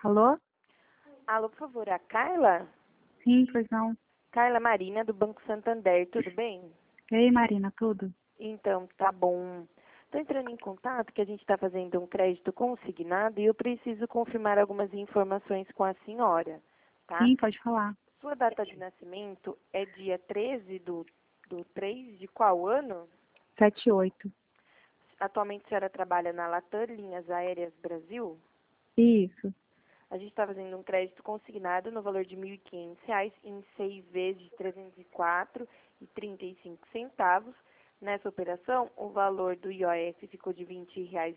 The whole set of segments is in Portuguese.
Alô? Alô, por favor, a Carla? Sim, pois não. Carla Marina, do Banco Santander, tudo bem? Ei, Marina, tudo? Então, tá bom. Estou entrando em contato que a gente está fazendo um crédito consignado e eu preciso confirmar algumas informações com a senhora, tá? Sim, pode falar. Sua data de nascimento é dia 13 do 3 de qual ano? 78. Atualmente a senhora trabalha na Latam Linhas Aéreas Brasil? Isso. A gente está fazendo um crédito consignado no valor de R$ 1.500 em 6 vezes de R$ 304,35. Nessa operação, o valor do IOF ficou de R$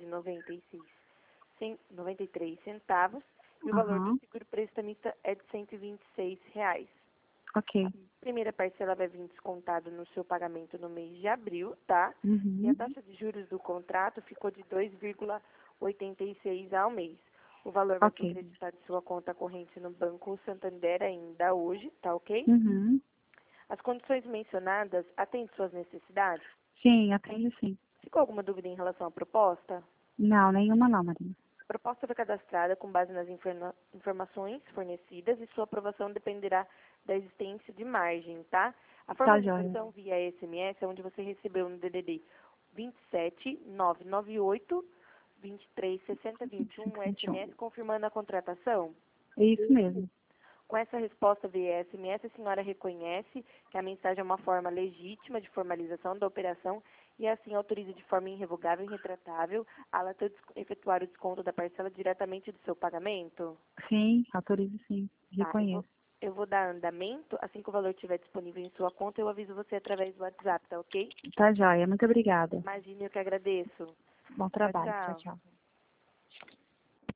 20,93 e o valor do Aham. seguro prestamista é de R$ 126. Ok. A primeira parcela vai vir descontado no seu pagamento no mês de abril, tá? E a Uhum. taxa de juros do contrato ficou de 2,86 ao mês. O valor vai ser Ok. creditado em sua conta corrente no Banco Santander ainda hoje, tá ok? Uhum. As condições mencionadas atendem suas necessidades? Sim, atende sim. Ficou alguma dúvida em relação à proposta? Não, nenhuma não, Marina. A proposta foi cadastrada com base nas informações fornecidas e sua aprovação dependerá da existência de margem, tá? A Tá, joia. formalização via SMS é onde você recebeu no DDD 27 998 23 60 21 um 21. SMS confirmando a contratação. É isso mesmo. Com essa resposta via SMS, a senhora reconhece que a mensagem é uma forma legítima de formalização da operação e assim autoriza de forma irrevogável e retratável a Latam efetuar o desconto da parcela diretamente do seu pagamento? Sim, autorizo sim. Tá, Reconheço. eu vou dar andamento, assim que o valor estiver disponível em sua conta, eu aviso você através do WhatsApp, tá ok? Tá, joia. Muito obrigada. Imagine, eu que agradeço. Bom Tchau, trabalho. Tchau, tchau. tchau.